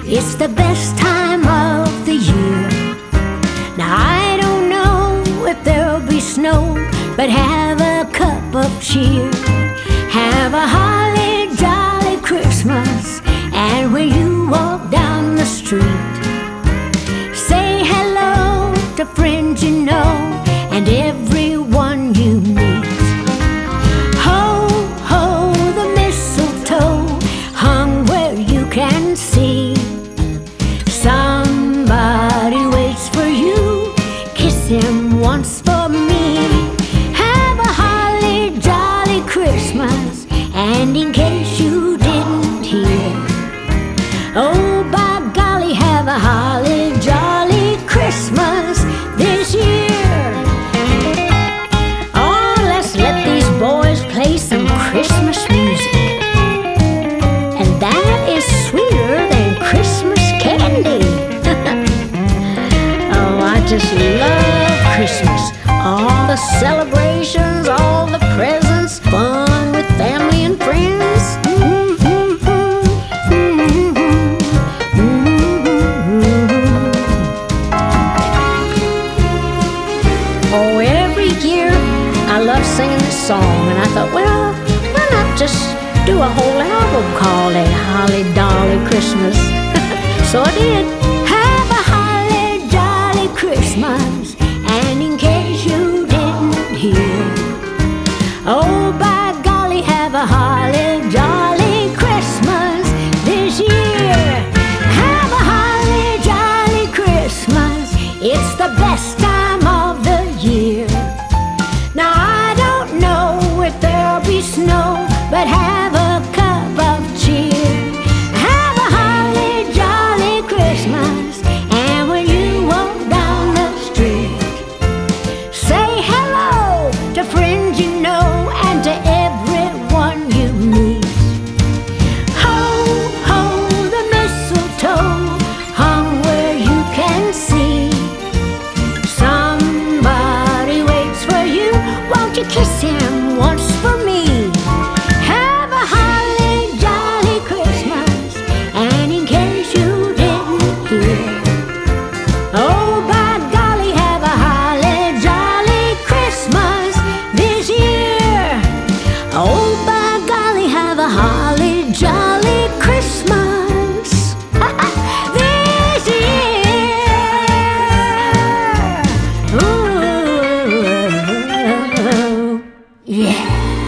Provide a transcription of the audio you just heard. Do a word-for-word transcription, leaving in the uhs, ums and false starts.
It's the best time of the year. Now I don't know if there'll be snow, but have a cup of cheer. Have a holly jolly Christmas, and when you walk down the street, say hello to friends you know and everyone you meet. Ho, ho, the mistletoe hung where you can see. Somebody waits for you, kiss him once for me. Have a holly jolly Christmas, and in case you didn't hear, oh by golly, have a holly jolly Christmas this year. Oh, let's let these boys play some Christmas music, and that is sweeter than Christmas candy. Oh, I just love Christmas. All the celebrations, all the presents, fun with family and friends. Oh, every year I love singing this song, and I thought, well, why not just do a whole album called A Holly Dolly Christmas? So I did. Have a holly jolly Christmas, and in case you didn't hear, oh by golly, have a holly jolly Christmas this year. Have a holly jolly Christmas, it's the best time of the year. Now I don't know if there'll be snow, but have a cup of cheer. Have a holly jolly Christmas, and when you walk down the street, say hello to friends you know and to everyone you meet. Ho, ho, the mistletoe hung where you can see. Somebody waits for you, won't you kiss him once for me? Have a holly jolly Christmas, and in case you didn't hear, oh by golly, have a holly jolly Christmas this year. Oh by golly, have a holly jolly Christmas this year. Ooh, yeah.